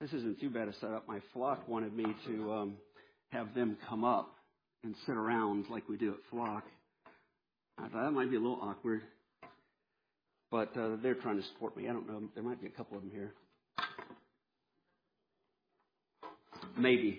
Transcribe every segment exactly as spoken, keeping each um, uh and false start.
this isn't too bad a setup. My flock wanted me to um, have them come up and sit around like we do at flock. I thought that might be a little awkward, but uh, they're trying to support me. I don't know. There might be a couple of them here. Maybe.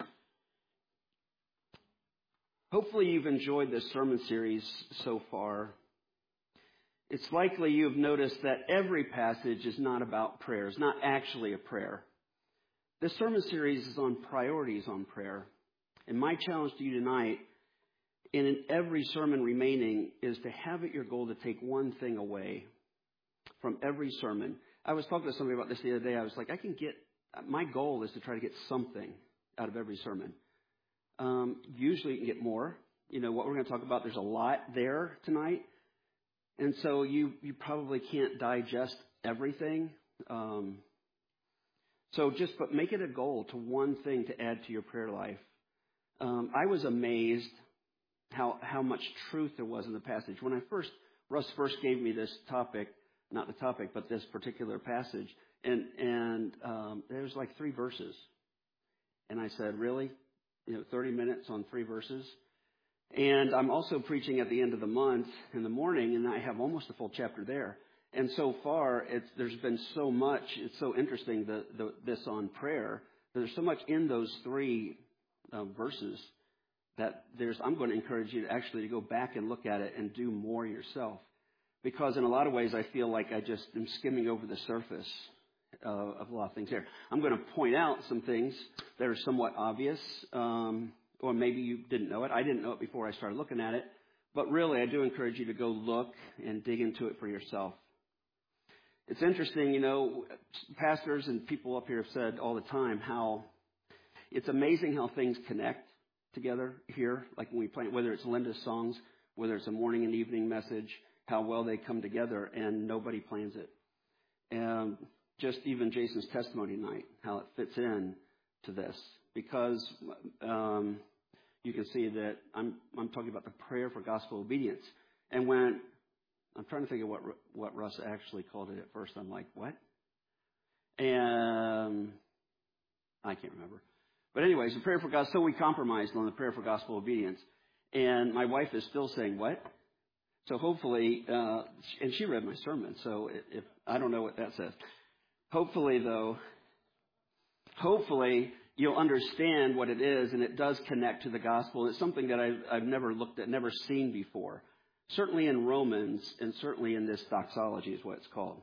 Hopefully you've enjoyed this sermon series so far. It's likely you've noticed that every passage is not about prayer. It's not actually a prayer. This sermon series is on priorities on prayer. And my challenge to you tonight, and in every sermon remaining, is to have it your goal to take one thing away from every sermon. I was talking to somebody about this the other day. I was like, I can get, my goal is to try to get something out of every sermon. Um, usually you can get more. You know, what we're going to talk about, there's a lot there tonight. And so you, you probably can't digest everything. Um, so just, but make it a goal to one thing to add to your prayer life. Um, I was amazed how, how much truth there was in the passage. When I first, Russ first gave me this topic, not the topic, but this particular passage, and, and, um, there was like three verses. And I said, really? You know, thirty minutes on three verses? And I'm also preaching at the end of the month in the morning, and I have almost a full chapter there. And so far, it's, there's been so much. It's so interesting, the, the, this on prayer. There's so much in those three uh, verses that there's. I'm going to encourage you to actually to go back and look at it and do more yourself. Because in a lot of ways, I feel like I just am skimming over the surface uh, of a lot of things here. I'm going to point out some things that are somewhat obvious. Um, Or maybe you didn't know it. I didn't know it before I started looking at it. But really, I do encourage you to go look and dig into it for yourself. It's interesting, you know, pastors and people up here have said all the time how it's amazing how things connect together here. Like when we play, whether it's Linda's songs, whether it's a morning and evening message, how well they come together and nobody plans it. And just even Jason's testimony night, how it fits in to this. Because um, you can see that I'm I'm talking about the prayer for gospel obedience. And when I'm trying to think of what what Russ actually called it at first, I'm like, what? And I can't remember. But anyways, the prayer for God. So we compromised on the prayer for gospel obedience, and my wife is still saying what? So hopefully, uh, and she read my sermon. So if I don't know what that says. Hopefully, though, hopefully. You'll understand what it is, and it does connect to the gospel. It's something that I've, I've never looked at, never seen before. Certainly in Romans, and certainly in this doxology is what it's called.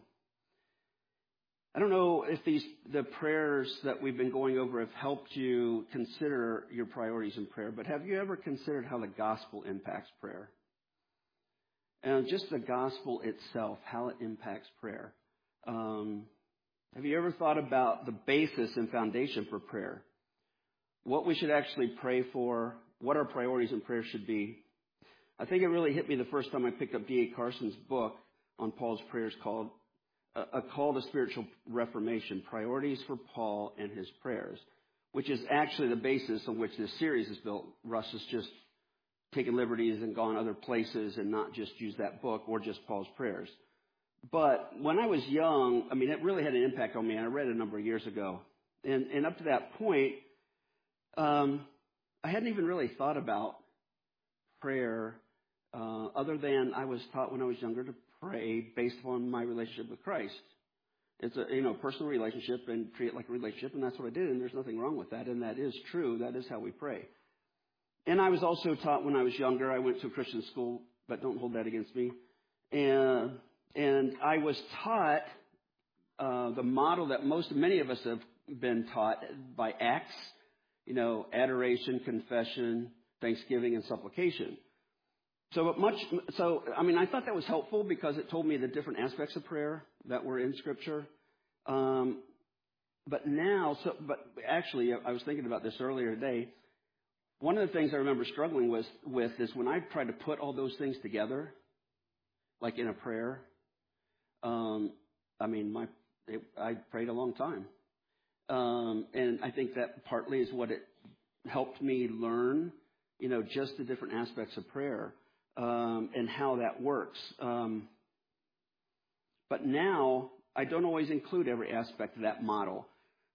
I don't know if these the prayers that we've been going over have helped you consider your priorities in prayer, but have you ever considered how the gospel impacts prayer? And just the gospel itself, how it impacts prayer. Um Have you ever thought about the basis and foundation for prayer? What we should actually pray for, what our priorities in prayer should be. I think it really hit me the first time I picked up D A Carson's book on Paul's prayers called A Call to Spiritual Reformation, Priorities for Paul and His Prayers, which is actually the basis on which this series is built. Russ has just taken liberties and gone other places and not just used that book or just Paul's prayers. But when I was young, I mean, it really had an impact on me. I read it a number of years ago. And, and up to that point, um, I hadn't even really thought about prayer uh, other than I was taught when I was younger to pray based upon my relationship with Christ. It's a, you know, personal relationship and treat it like a relationship, and that's what I did, and there's nothing wrong with that, and that is true. That is how we pray. And I was also taught when I was younger, I went to a Christian school, but don't hold that against me. And... And I was taught uh, the model that most, many of us have been taught by Acts, you know, adoration, confession, thanksgiving, and supplication. So but much, so I mean, I thought that was helpful because it told me the different aspects of prayer that were in Scripture. Um, but now, so but actually, I was thinking about this earlier today. One of the things I remember struggling with, with is when I tried to put all those things together, like in a prayer. Um, I mean, my it, I prayed a long time, um, and I think that partly is what it helped me learn, you know, just the different aspects of prayer um, and how that works. Um, but now I don't always include every aspect of that model.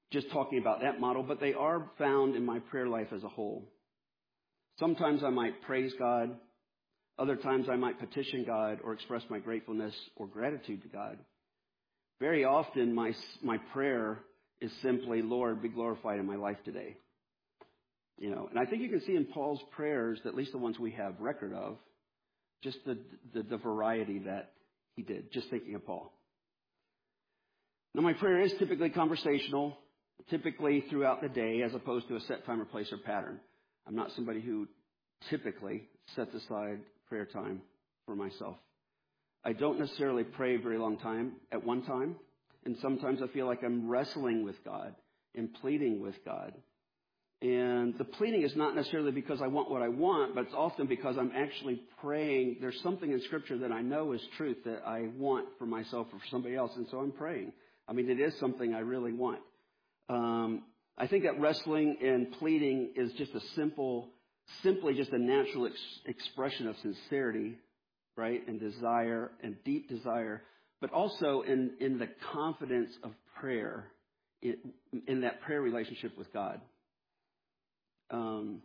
just talking about that model, but they are found in my prayer life as a whole. Sometimes I might praise God. Other times I might petition God or express my gratefulness or gratitude to God. Very often my my prayer is simply, Lord, be glorified in my life today. You know, and I think you can see in Paul's prayers, at least the ones we have record of, just the, the, the variety that he did, just thinking of Paul. Now, my prayer is typically conversational, typically throughout the day, as opposed to a set time or place or pattern. I'm not somebody who typically sets aside prayer time for myself. I don't necessarily pray a very long time at one time, and sometimes I feel like I'm wrestling with God and pleading with God. And the pleading is not necessarily because I want what I want, but it's often because I'm actually praying. There's something in Scripture that I know is truth that I want for myself or for somebody else, and so I'm praying. I mean, it is something I really want. Um, I think that wrestling and pleading is just a simple, simply just a natural ex- expression of sincerity, right, and desire and deep desire, but also in, in the confidence of prayer, in, in that prayer relationship with God. Um,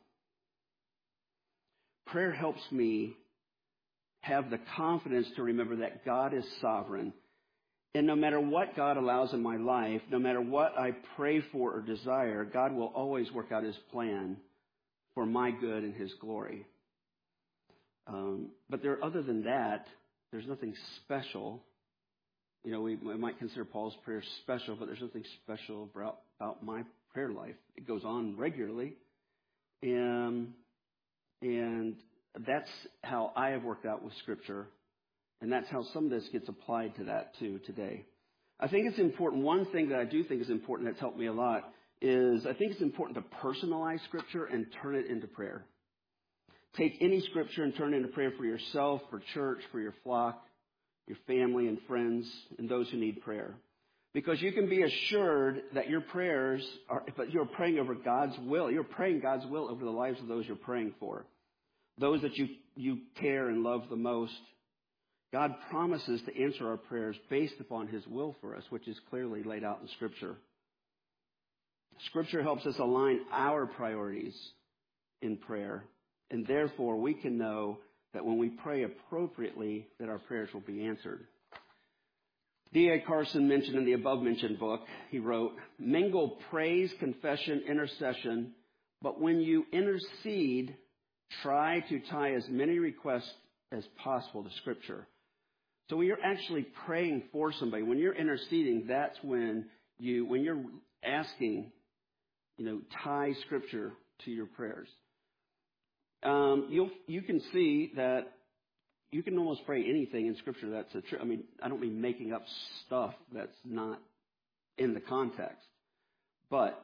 prayer helps me have the confidence to remember that God is sovereign. And no matter what God allows in my life, no matter what I pray for or desire, God will always work out his plan for my good and his glory. Um, but there, other than that, there's nothing special. You know, we, we might consider Paul's prayer special, but there's nothing special about, about my prayer life. It goes on regularly. And, and that's how I have worked out with Scripture. And that's how some of this gets applied to that, too, today. I think it's important. One thing that I do think is important that's helped me a lot is I think it's important to personalize Scripture and turn it into prayer. Take any Scripture and turn it into prayer for yourself, for church, for your flock, your family and friends, and those who need prayer. Because you can be assured that your prayers are, but you're praying over God's will. You're praying God's will over the lives of those you're praying for. Those that you, you care and love the most. God promises to answer our prayers based upon his will for us, which is clearly laid out in Scripture. Scripture helps us align our priorities in prayer, and therefore we can know that when we pray appropriately, that our prayers will be answered. D A Carson mentioned in the above-mentioned book, he wrote, mingle praise, confession, intercession, but when you intercede, try to tie as many requests as possible to Scripture. So when you're actually praying for somebody, when you're interceding, that's when you, when you're asking, you know, tie Scripture to your prayers. Um, you'll, you can see that you can almost pray anything in Scripture that's a truth. I mean, I don't mean making up stuff that's not in the context, but,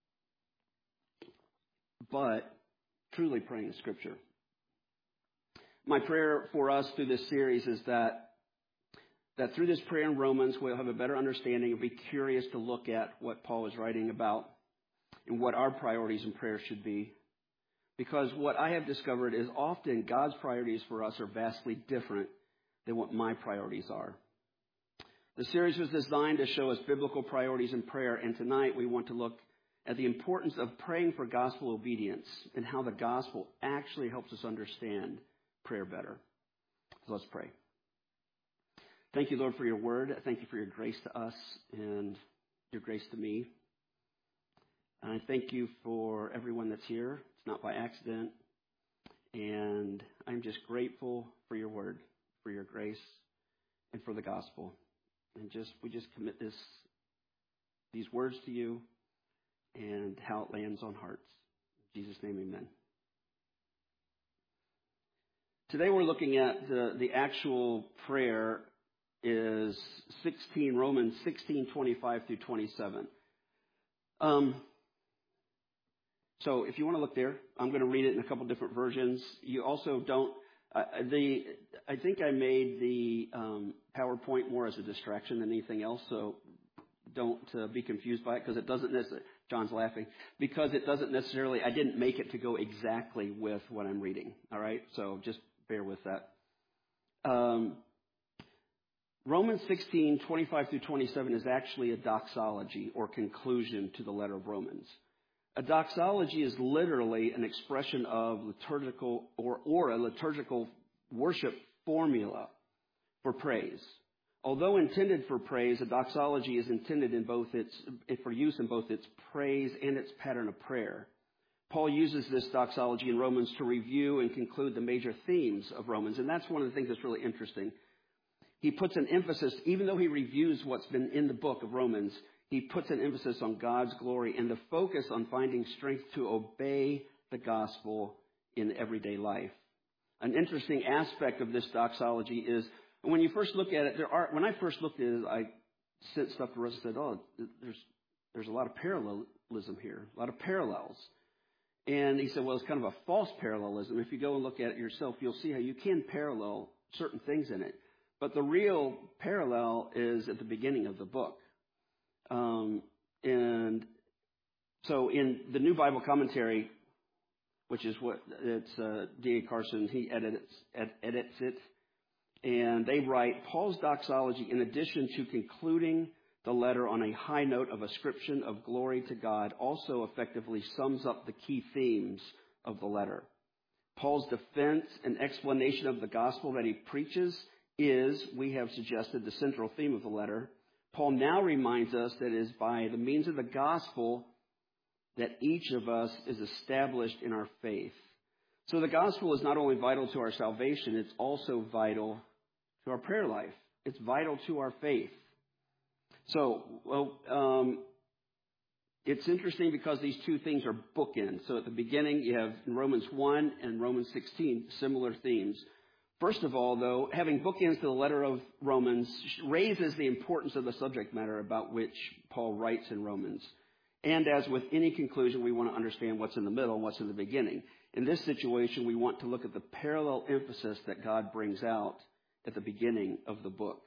but truly praying Scripture. My prayer for us through this series is that that through this prayer in Romans, we'll have a better understanding and be curious to look at what Paul is writing about and what our priorities in prayer should be. Because what I have discovered is often God's priorities for us are vastly different than what my priorities are. The series was designed to show us biblical priorities in prayer, and tonight we want to look at the importance of praying for gospel obedience and how the gospel actually helps us understand prayer better. So let's pray. Thank you, Lord, for your word. Thank you for your grace to us and your grace to me. And I thank you for everyone that's here. It's not by accident. And I'm just grateful for your word, for your grace, and for the gospel. And just we just commit this these words to you and how it lands on hearts. In Jesus' name, amen. Today we're looking at the, the actual prayer is sixteen Romans sixteen twenty-five through twenty-seven. Um, so if you want to look there, I'm going to read it in a couple different versions. You also don't. Uh, the I think I made the um, PowerPoint more as a distraction than anything else. So don't uh, be confused by it because it doesn't necessarily. John's laughing because it doesn't necessarily. I didn't make it to go exactly with what I'm reading. All right, so just bear with that. Um, Romans sixteen, twenty-five through twenty-seven is actually a doxology or conclusion to the letter of Romans. A doxology is literally an expression of liturgical or, or a liturgical worship formula for praise. Although intended for praise, a doxology is intended in both its, for use in both its praise and its pattern of prayer. Paul uses this doxology in Romans to review and conclude the major themes of Romans, and that's one of the things that's really interesting. He puts an emphasis, even though he reviews what's been in the book of Romans, he puts an emphasis on God's glory and the focus on finding strength to obey the gospel in everyday life. An interesting aspect of this doxology is when you first look at it, there are, when I first looked at it, I sent stuff to Russ and said, oh, there's, there's a lot of parallelism here, a lot of parallels. And he said, well, it's kind of a false parallelism. If you go and look at it yourself, you'll see how you can parallel certain things in it. But the real parallel is at the beginning of the book. Um, and so in the New Bible Commentary, which is what it's uh, D A Carson, he edits, ed, edits it. And they write, Paul's doxology, in addition to concluding the letter on a high note of ascription of glory to God, also effectively sums up the key themes of the letter. Paul's defense and explanation of the gospel that he preaches is, we have suggested, the central theme of the letter. Paul now reminds us that it is by the means of the gospel that each of us is established in our faith. So the gospel is not only vital to our salvation, it's also vital to our prayer life. It's vital to our faith. So, well, um, it's interesting because these two things are bookends. So at the beginning, you have in Romans one and Romans sixteen, similar themes. First of all, though, having bookends to the letter of Romans raises the importance of the subject matter about which Paul writes in Romans. And as with any conclusion, we want to understand what's in the middle and what's in the beginning. In this situation, we want to look at the parallel emphasis that God brings out at the beginning of the book.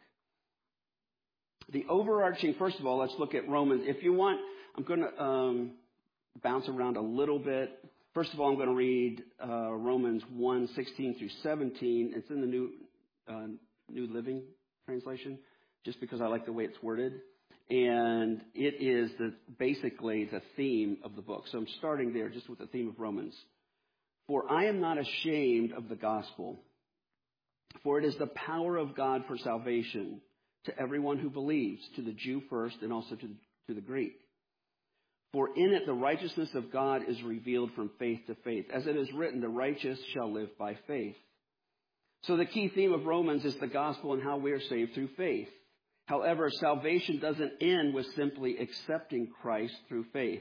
The overarching, first of all, let's look at Romans. If you want, I'm going to um, bounce around a little bit. First of all, I'm going to read uh, Romans one, sixteen through seventeen. It's in the New uh, New Living Translation, just because I like the way it's worded. And it is the, basically the theme of the book. So I'm starting there just with the theme of Romans. For I am not ashamed of the gospel, for it is the power of God for salvation to everyone who believes, to the Jew first and also to, to the Greek. For in it the righteousness of God is revealed from faith to faith. As it is written, the righteous shall live by faith. So the key theme of Romans is the gospel and how we are saved through faith. However, salvation doesn't end with simply accepting Christ through faith.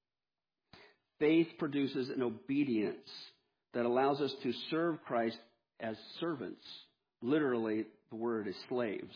Faith produces an obedience that allows us to serve Christ as servants. Literally, the word is slaves.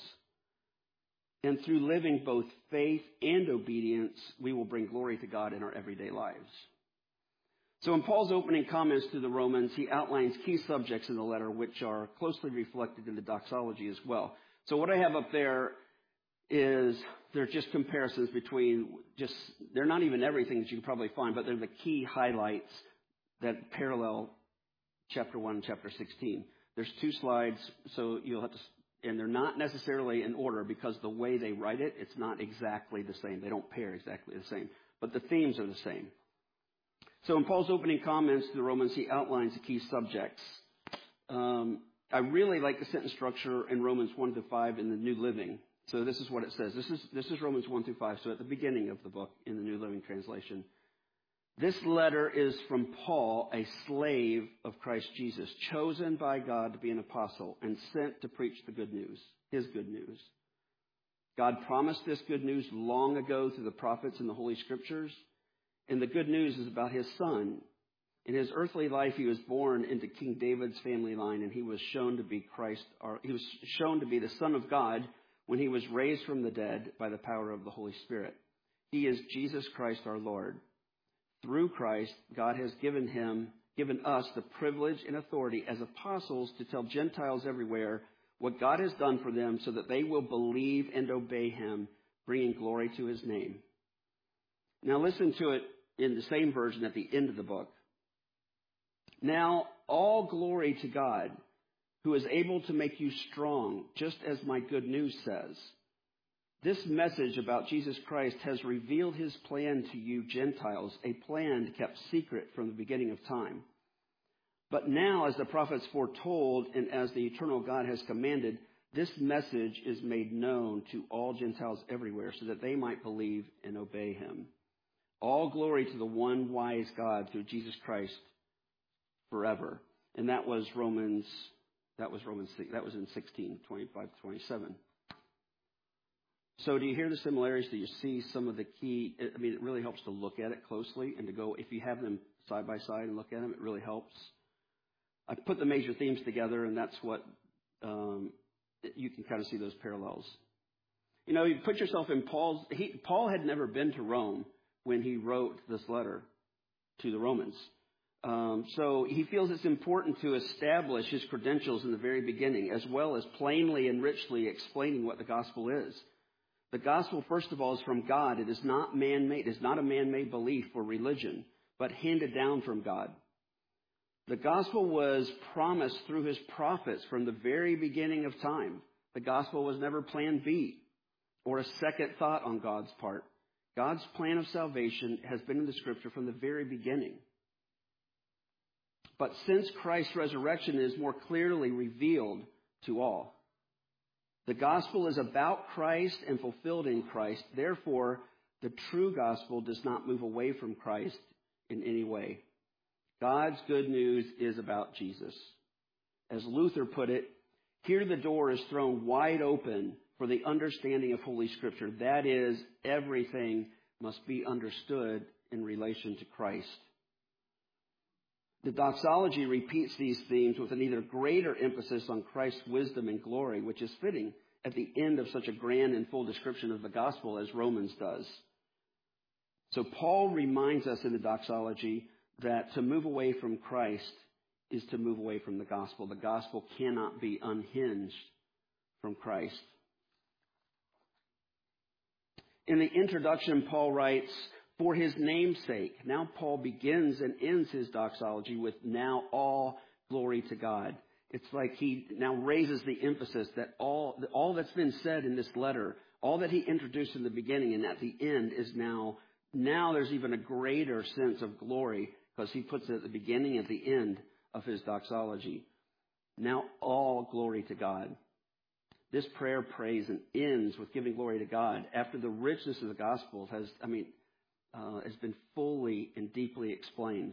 And through living both faith and obedience, we will bring glory to God in our everyday lives. So in Paul's opening comments to the Romans, he outlines key subjects in the letter which are closely reflected in the doxology as well. So what I have up there is they're just comparisons between just, they're not even everything that you can probably find, but they're the key highlights that parallel chapter one and chapter sixteen. There's two slides, so you'll have to, and they're not necessarily in order because the way they write it, it's not exactly the same. They don't pair exactly the same, but the themes are the same. So in Paul's opening comments to the Romans, he outlines the key subjects. Um, I really like the sentence structure in Romans one through five in the New Living. So this is what it says. This is this is Romans one through five. So at the beginning of the book in the New Living Translation. This letter is from Paul, a slave of Christ Jesus, chosen by God to be an apostle and sent to preach the good news, his good news. God promised this good news long ago through the prophets and the Holy Scriptures. And the good news is about his son. In his earthly life, he was born into King David's family line, and he was shown to be Christ, or he was shown to be the Son of God when he was raised from the dead by the power of the Holy Spirit. He is Jesus Christ our Lord. Through Christ, God has given him, given us the privilege and authority as apostles to tell Gentiles everywhere what God has done for them so that they will believe and obey him, bringing glory to his name. Now listen to it in the same version at the end of the book. Now all glory to God, who is able to make you strong, just as my good news says. This message about Jesus Christ has revealed his plan to you Gentiles, a plan kept secret from the beginning of time. But now, as the prophets foretold and as the eternal God has commanded, this message is made known to all Gentiles everywhere so that they might believe and obey him. All glory to the one wise God through Jesus Christ forever. And that was Romans, that was Romans, that was in sixteen, twenty-five to twenty-seven. So do you hear the similarities? Do you see some of the key? I mean, it really helps to look at it closely and to go, if you have them side by side and look at them, it really helps. I put the major themes together, and that's what um, you can kind of see those parallels. You know, you put yourself in Paul's, he, Paul had never been to Rome when he wrote this letter to the Romans. Um, so he feels it's important to establish his credentials in the very beginning, as well as plainly and richly explaining what the gospel is. The gospel, first of all, is from God. It is not man-made. It is not a man-made belief or religion, but handed down from God. The gospel was promised through his prophets from the very beginning of time. The gospel was never plan B or a second thought on God's part. God's plan of salvation has been in the scripture from the very beginning. But since Christ's resurrection is more clearly revealed to all, the gospel is about Christ and fulfilled in Christ. Therefore, the true gospel does not move away from Christ in any way. God's good news is about Jesus. As Luther put it, here the door is thrown wide open for the understanding of Holy Scripture. That is, everything must be understood in relation to Christ. The doxology repeats these themes with an either greater emphasis on Christ's wisdom and glory, which is fitting at the end of such a grand and full description of the gospel as Romans does. So Paul reminds us in the doxology that to move away from Christ is to move away from the gospel. The gospel cannot be unhinged from Christ. In the introduction, Paul writes, for his name's sake. Now Paul begins and ends his doxology with now all glory to God. It's like he now raises the emphasis that all, all that's been said in this letter, all that he introduced in the beginning and at the end is now, now there's even a greater sense of glory because he puts it at the beginning and at the end of his doxology. Now all glory to God. This prayer prays and ends with giving glory to God after the richness of the gospel has, I mean, Uh, has been fully and deeply explained.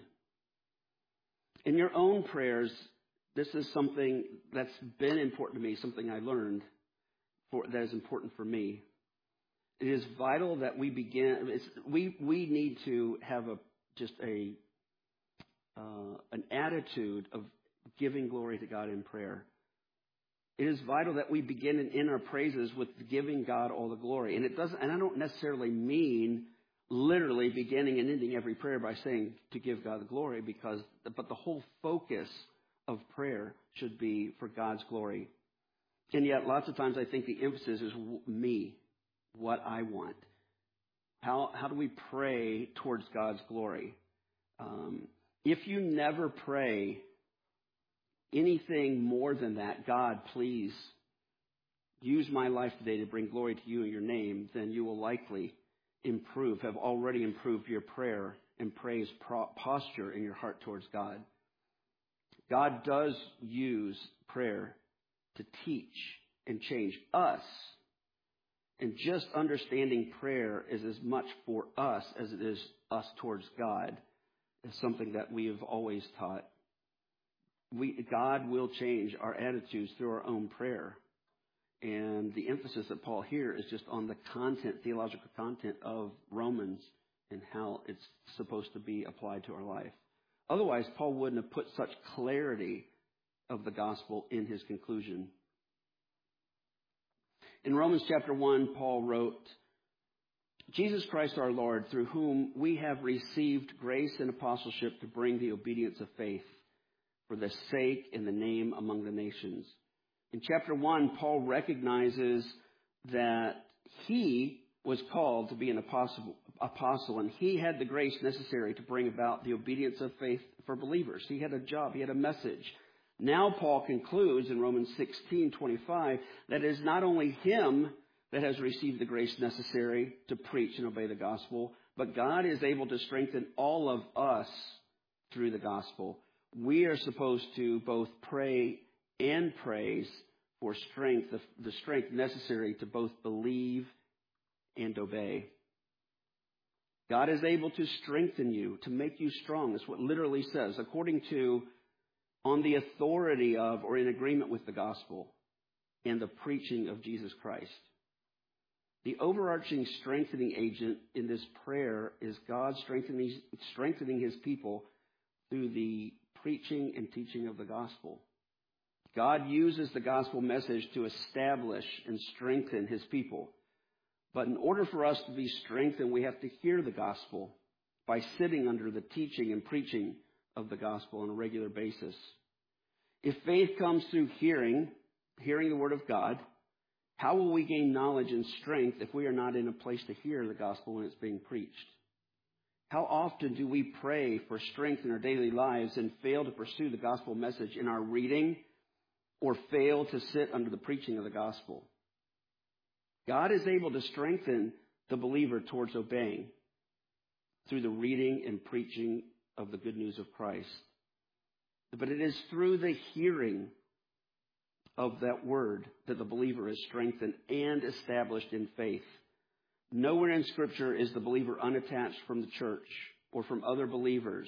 In your own prayers, this is something that's been important to me, something I learned for, that is important for me. It is vital that we begin, it's, we we need to have a just a uh, an attitude of giving glory to God in prayer. It is vital that we begin and end our praises with giving God all the glory. And it doesn't, and I don't necessarily mean literally beginning and ending every prayer by saying to give God the glory, because, but the whole focus of prayer should be for God's glory. And yet lots of times I think the emphasis is me, what I want. How, how do we pray towards God's glory? Um, if you never pray anything more than that, God, please use my life today to bring glory to you in your name, then you will likely improve, have already improved your prayer and praise pro- posture in your heart towards God. God does use prayer to teach and change us. And just understanding prayer is as much for us as it is us towards God. It's something that we have always taught. We, God will change our attitudes through our own prayer. And the emphasis of Paul here is just on the content, theological content of Romans and how it's supposed to be applied to our life. Otherwise, Paul wouldn't have put such clarity of the gospel in his conclusion. In Romans chapter one, Paul wrote, Jesus Christ our Lord, through whom we have received grace and apostleship to bring the obedience of faith for the sake and the name among the nations. In chapter one, Paul recognizes that he was called to be an apostle, apostle, and he had the grace necessary to bring about the obedience of faith for believers. He had a job, he had a message Now Paul concludes in Romans sixteen twenty-five that it is not only him that has received the grace necessary to preach and obey the gospel, but God is able to strengthen all of us through the gospel. We are supposed to both pray and praise for strength, the, the strength necessary to both believe and obey. God is able to strengthen you, to make you strong. That's what it literally says, according to, on the authority of, or in agreement with the gospel and the preaching of Jesus Christ. The overarching strengthening agent in this prayer is God strengthening, strengthening his people through the preaching and teaching of the gospel. God uses the gospel message to establish and strengthen his people. But in order for us to be strengthened, we have to hear the gospel by sitting under the teaching and preaching of the gospel on a regular basis. If faith comes through hearing, hearing the word of God, how will we gain knowledge and strength if we are not in a place to hear the gospel when it's being preached? How often do we pray for strength in our daily lives and fail to pursue the gospel message in our reading or fail to sit under the preaching of the gospel? God is able to strengthen the believer towards obeying through the reading and preaching of the good news of Christ. But it is through the hearing of that word that the believer is strengthened and established in faith. Nowhere in Scripture is the believer unattached from the church or from other believers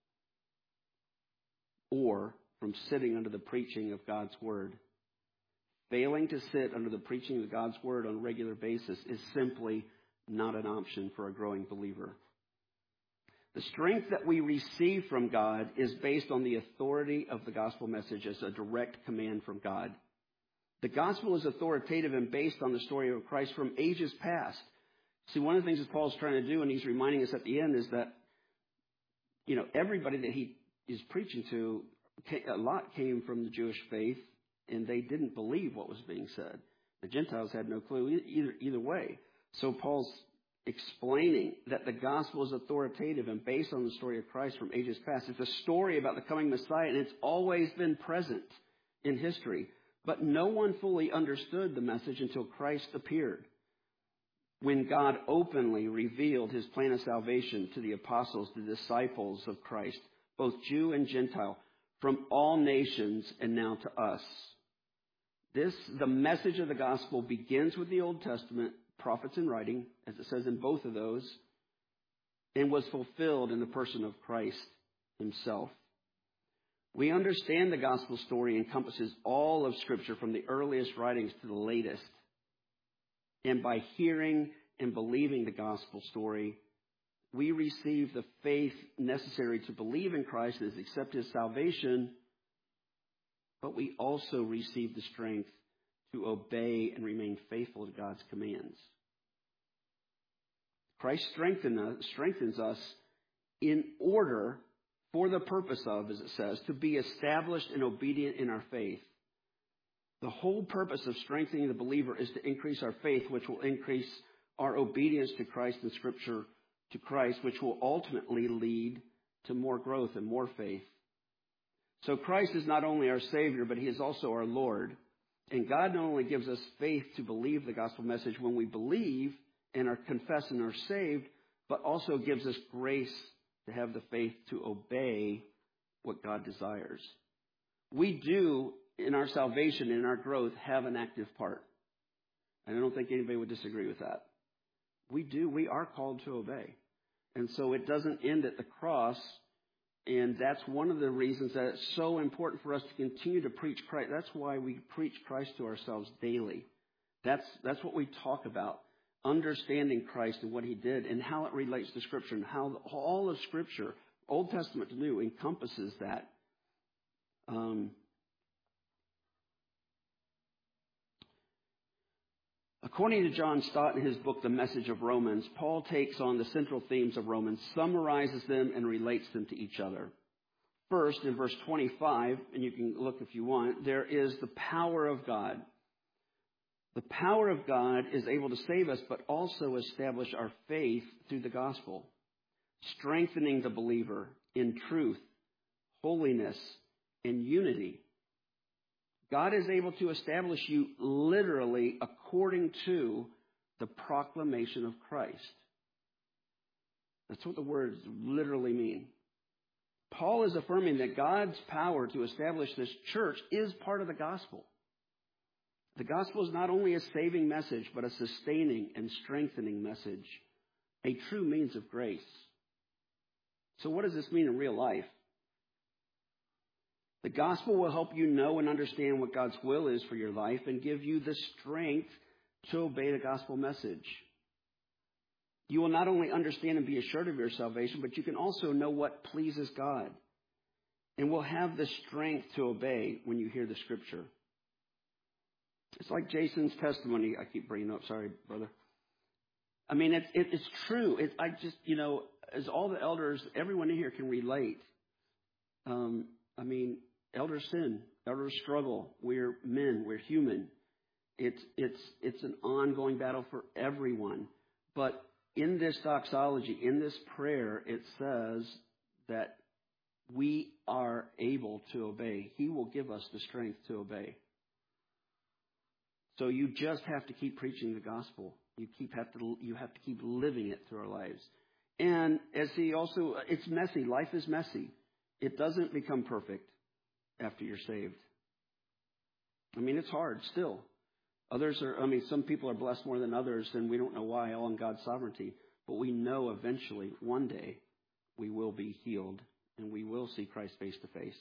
or from sitting under the preaching of God's word. Failing to sit under the preaching of God's word on a regular basis is simply not an option for a growing believer. The strength that we receive from God is based on the authority of the gospel message as a direct command from God. The gospel is authoritative and based on the story of Christ from ages past. See, one of the things that Paul's trying to do, and he's reminding us at the end, is that, you know, everybody that he is preaching to, a lot came from the Jewish faith, and they didn't believe what was being said. The Gentiles had no clue either, either way. So Paul's explaining that the gospel is authoritative and based on the story of Christ from ages past. It's a story about the coming Messiah, and it's always been present in history. But no one fully understood the message until Christ appeared, when God openly revealed his plan of salvation to the apostles, the disciples of Christ, both Jew and Gentile, from all nations and now to us. This, the message of the gospel begins with the Old Testament prophets in writing, as it says in both of those, and was fulfilled in the person of Christ himself. We understand the gospel story encompasses all of Scripture from the earliest writings to the latest. And by hearing and believing the gospel story, we receive the faith necessary to believe in Christ and accept his salvation, but we also receive the strength to obey and remain faithful to God's commands. Christ strengthens us in order, for the purpose of, as it says, to be established and obedient in our faith. The whole purpose of strengthening the believer is to increase our faith, which will increase our obedience to Christ and Scripture to Christ, which will ultimately lead to more growth and more faith. So Christ is not only our Savior, but he is also our Lord. And God not only gives us faith to believe the gospel message when we believe and are confessed and are saved, but also gives us grace to have the faith to obey what God desires. We do, in our salvation, in our growth, have an active part. And I don't think anybody would disagree with that. We do. We are called to obey. And so it doesn't end at the cross. And that's one of the reasons that it's so important for us to continue to preach Christ. That's why we preach Christ to ourselves daily. That's, that's what we talk about. Understanding Christ and what he did and how it relates to Scripture and how all of Scripture, Old Testament to New, encompasses that. Um, According to John Stott in his book, The Message of Romans, Paul takes on the central themes of Romans, summarizes them, and relates them to each other. First, in verse twenty-five, and you can look if you want, there is the power of God. The power of God is able to save us, but also establish our faith through the gospel, strengthening the believer in truth, holiness, and unity God is able to establish you literally according to the proclamation of Christ. That's what the words literally mean. Paul is affirming that God's power to establish this church is part of the gospel. The gospel is not only a saving message, but a sustaining and strengthening message, a true means of grace. So what does this mean in real life? The gospel will help you know and understand what God's will is for your life and give you the strength to obey the gospel message. You will not only understand and be assured of your salvation, but you can also know what pleases God and will have the strength to obey when you hear the scripture. It's like Jason's testimony. I keep bringing up. Sorry, brother. I mean, it's, it, it's true. It, I just, you know, as all the elders, everyone in here can relate. Um, I mean, elders sin, elders struggle. We're men. We're human. It's it's it's an ongoing battle for everyone. But in this doxology, in this prayer, it says that we are able to obey. He will give us the strength to obey. So you just have to keep preaching the gospel. You keep have to you have to keep living it through our lives. And as he also, it's messy. Life is messy. It doesn't become perfect after you're saved. I mean, it's hard still. Others are, I mean, some people are blessed more than others, and we don't know why, all in God's sovereignty. But we know eventually, one day, we will be healed, and we will see Christ face to face.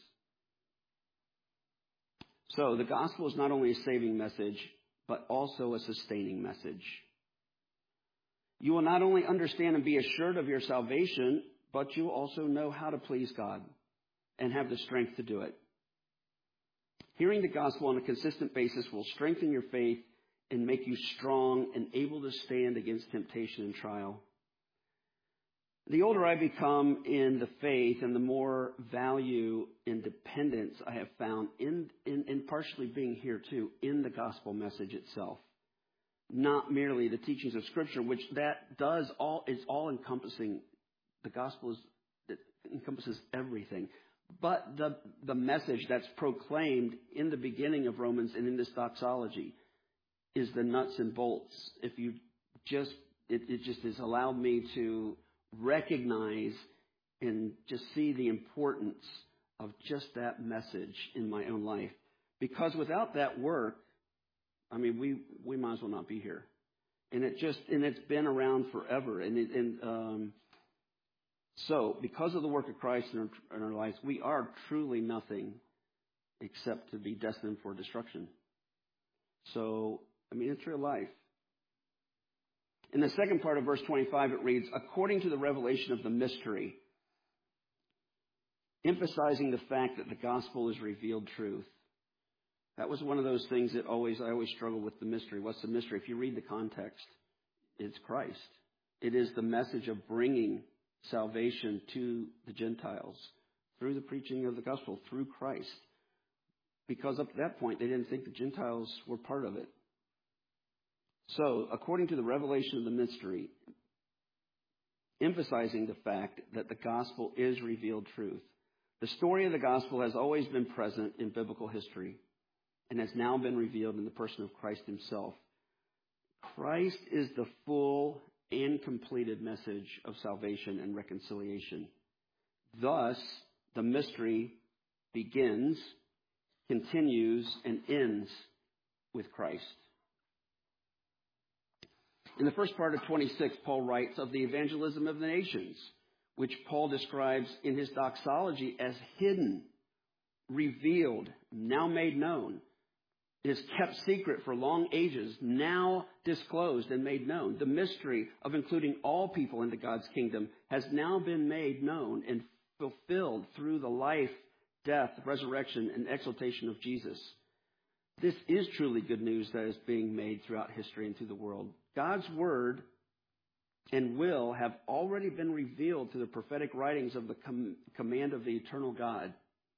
So the gospel is not only a saving message, but also a sustaining message. You will not only understand and be assured of your salvation, but you will also know how to please God and have the strength to do it. Hearing the gospel on a consistent basis will strengthen your faith and make you strong and able to stand against temptation and trial. The older I become in the faith and the more value and dependence I have found in, in, in partially being here too, in the gospel message itself. Not merely the teachings of Scripture, which that does all, is all encompassing. The gospel is, it encompasses everything. But the, the message that's proclaimed in the beginning of Romans and in this doxology is the nuts and bolts. If you just, it, it just has allowed me to recognize and just see the importance of just that message in my own life. Because without that work, I mean, we, we might as well not be here. And it just, and it's been around forever. And, it, and, um, So, because of the work of Christ in our, in our lives, we are truly nothing except to be destined for destruction. So, I mean, it's real life. In the second part of verse twenty-five, it reads, according to the revelation of the mystery, emphasizing the fact that the gospel is revealed truth. That was one of those things that always I always struggle with the mystery. What's the mystery? If you read the context, it's Christ. It is the message of bringing salvation to the Gentiles through the preaching of the gospel, through Christ. Because up to that point, they didn't think the Gentiles were part of it. So, according to the revelation of the mystery, emphasizing the fact that the gospel is revealed truth. The story of the gospel has always been present in biblical history and has now been revealed in the person of Christ himself. Christ is the full and completed message of salvation and reconciliation. Thus, the mystery begins, continues, and ends with Christ. In the first part of twenty-six, Paul writes of the evangelism of the nations, which Paul describes in his doxology as hidden, revealed, now made known. It is kept secret for long ages, now disclosed and made known. The mystery of including all people into God's kingdom has now been made known and fulfilled through the life, death, resurrection, and exaltation of Jesus. This is truly good news that is being made throughout history and through the world. God's word and will have already been revealed through the prophetic writings of the com- command of the eternal God.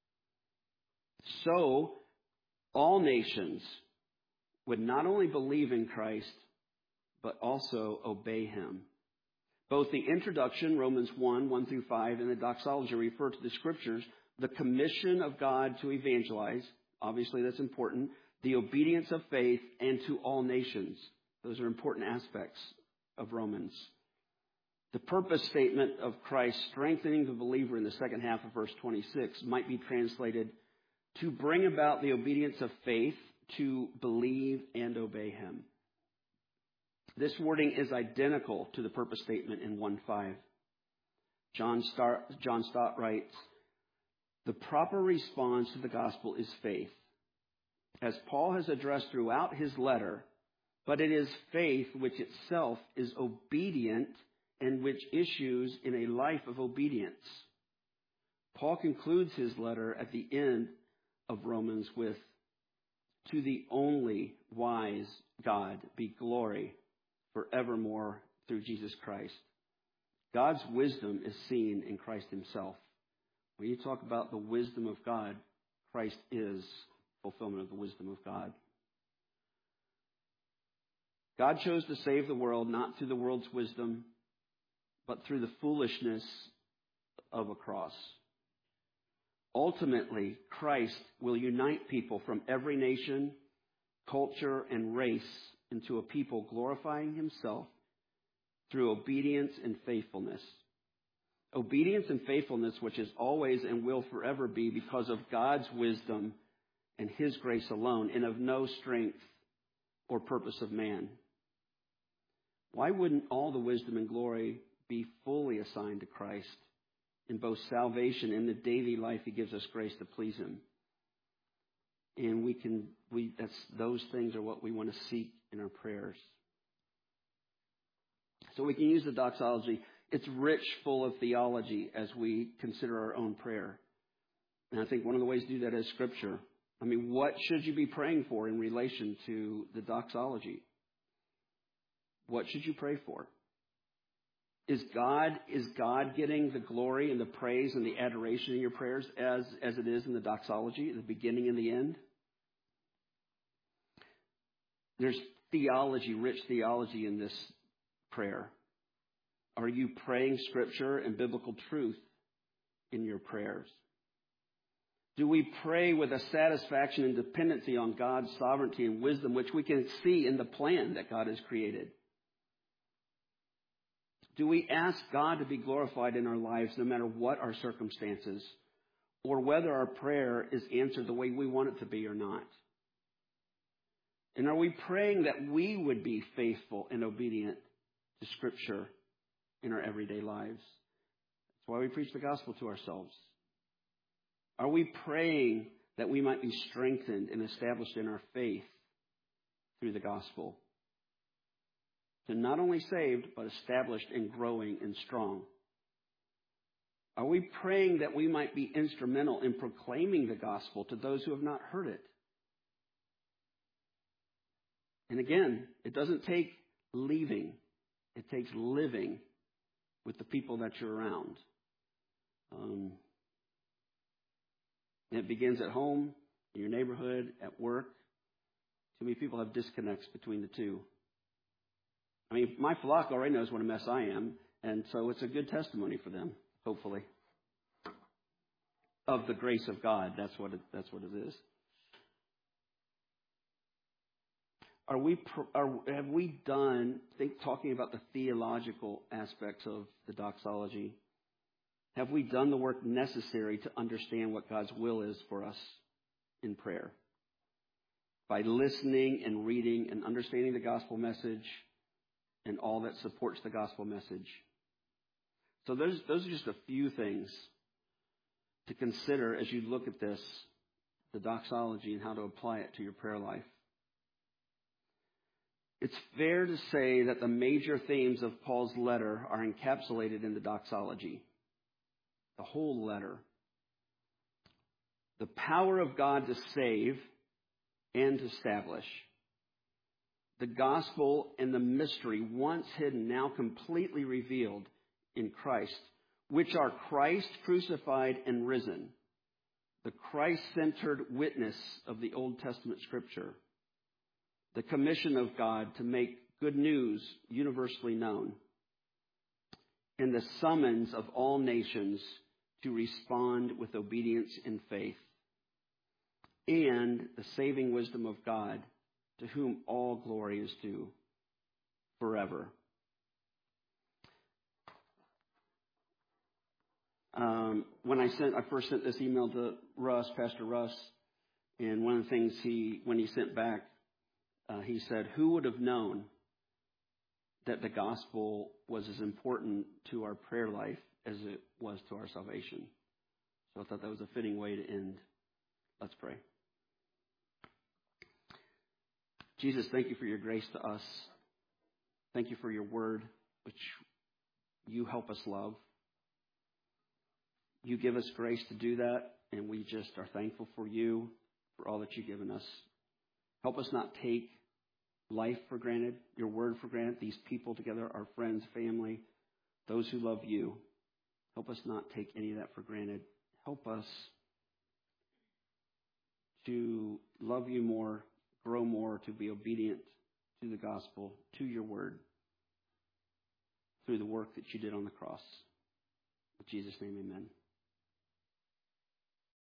So, all nations would not only believe in Christ, but also obey him. Both the introduction, Romans one, one through five, and the doxology refer to the scriptures, the commission of God to evangelize, Obviously, that's important. The obedience of faith and to all nations. Those are important aspects of Romans. The purpose statement of Christ strengthening the believer in the second half of verse twenty-six might be translated to bring about the obedience of faith to believe and obey him. This wording is identical to the purpose statement in one five. John Stott, John Stott writes, the proper response to the gospel is faith, as Paul has addressed throughout his letter, but it is faith which itself is obedient and which issues in a life of obedience. Paul concludes his letter at the end of Romans with, to the only wise God be glory forevermore through Jesus Christ. God's wisdom is seen in Christ himself. When you talk about the wisdom of God, Christ is fulfillment of the wisdom of God. God chose to save the world not through the world's wisdom, but through the foolishness of a cross. Ultimately, Christ will unite people from every nation, culture, and race into a people glorifying himself through obedience and faithfulness. Obedience and faithfulness, which is always and will forever be because of God's wisdom and his grace alone, and of no strength or purpose of man. Why wouldn't all the wisdom and glory be fully assigned to Christ in both salvation and the daily life he gives us grace to please him? And we can, we that's those things are what we want to seek in our prayers. So we can use the doxology. It's rich, full of theology as we consider our own prayer. And I think one of the ways to do that is Scripture. I mean, what should you be praying for in relation to the doxology? What should you pray for? Is God, is God getting the glory and the praise and the adoration in your prayers as, as it is in the doxology, the beginning and the end? There's theology, rich theology in this prayer. Are you praying Scripture and biblical truth in your prayers? Do we pray with a satisfaction and dependency on God's sovereignty and wisdom, which we can see in the plan that God has created? Do we ask God to be glorified in our lives no matter what our circumstances, or whether our prayer is answered the way we want it to be or not? And are we praying that we would be faithful and obedient to Scripture in our everyday lives? That's why we preach the gospel to ourselves. Are we praying that we might be strengthened and established in our faith through the gospel? To not only saved, but established and growing and strong. Are we praying that we might be instrumental in proclaiming the gospel to those who have not heard it? And again, it doesn't take leaving. It takes living with the people that you're around. Um, and it begins at home, in your neighborhood, at work. Too many people have disconnects between the two. I mean, my flock already knows what a mess I am, and so it's a good testimony for them, hopefully, of the grace of God. That's what it, that's what it is. Are we are, have we done? Think talking about the theological aspects of the doxology. Have we done the work necessary to understand what God's will is for us in prayer? By listening and reading and understanding the gospel message and all that supports the gospel message. So those, those are just a few things to consider as you look at this, the doxology, and how to apply it to your prayer life. It's fair to say that the major themes of Paul's letter are encapsulated in the doxology. The whole letter. The power of God to save and to establish. The gospel and the mystery, once hidden, now completely revealed in Christ, which are Christ crucified and risen, the Christ-centered witness of the Old Testament Scripture, the commission of God to make good news universally known, and the summons of all nations to respond with obedience and faith. and the saving wisdom of God, to whom all glory is due forever. Um, when I sent, I first sent this email to Russ, Pastor Russ, and one of the things he, when he sent back, uh, he said, "Who would have known that the gospel was as important to our prayer life as it was to our salvation?" So I thought that was a fitting way to end. Let's pray. Jesus, thank you for your grace to us. Thank you for your word, which you help us love. You give us grace to do that, and we just are thankful for you, for all that you've given us. Help us not take life for granted, your word for granted, these people together, our friends, family, those who love you. Help us not take any of that for granted. Help us to love you more, grow more, to be obedient to the gospel, to your word, through the work that you did on the cross. In Jesus' name, amen.